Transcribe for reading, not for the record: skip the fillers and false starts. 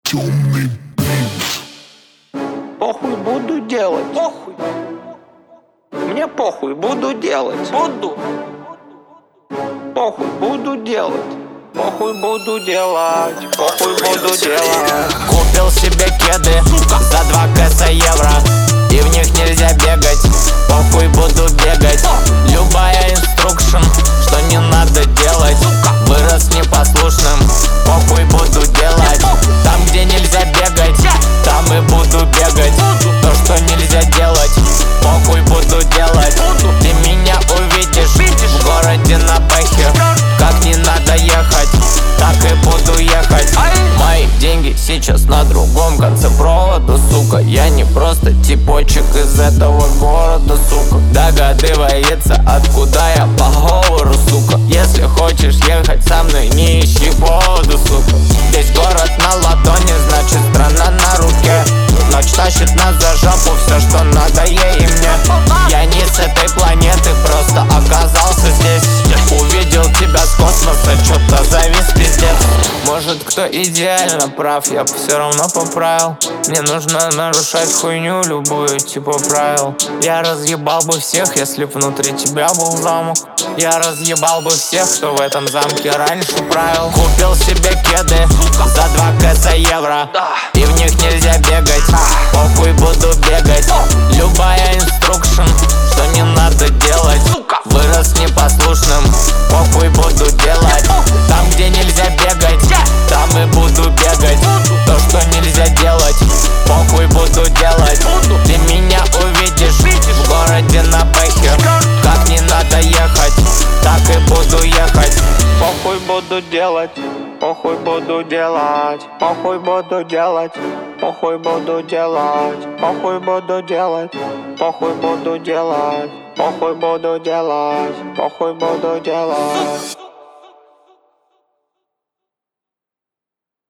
Темный бит. Похуй буду делать. Похуй. Мне похуй, буду делать. Буду. Похуй буду делать. Похуй буду делать. Похуй буду делать. Купил себе кеды за 2 кэса евро, и в них нельзя бегать. Похуй буду бегать. Любая инструкшн, что не надо делать. Вырос непослушным. Похуй буду делать. Там, где нельзя бегать, там и буду бегать. То, что нельзя делать, похуй буду делать. Ты меня увидишь в городе на бэхе. Как не надо ехать, так и буду ехать. Мои деньги сейчас на другом конце провода, сука. Я не просто типочек из этого города, сука. Догадывается, откуда я по говору, сука. Если хочешь ехать со мной, не ищи поводу, сука. Здесь город на ладони, значит страна на руке. Ночь тащит нас за жопу, все, что надо ей и мне. Я не с этой планеты, просто оказался здесь. Увидел тебя с космоса, чё-то завис, пиздец. Может, кто идеально прав, я бы все равно поправил. Мне нужно нарушать хуйню любую, типа правил. Я разъебал бы всех, если б внутри тебя был замок. Я разъебал бы всех, кто в этом замке раньше правил. Купил себе кеды за 2 кэса евро, и в них нельзя бегать. Похуй буду бегать. Любая инструкшн, что не надо делать. Вырос непослушным. Похуй буду делать. Там, где нельзя бегать, там и буду бегать. То, что нельзя делать, похуй буду делать. Ты меня увидишь в городе на бэхе. Как не надо ехать, так и буду ехать. Похуй буду делать. Похуй буду делать. Похуй буду делать. Похуй буду делать. Похуй буду делать. Похуй буду делать. Похуй буду делать. Похуй буду делать.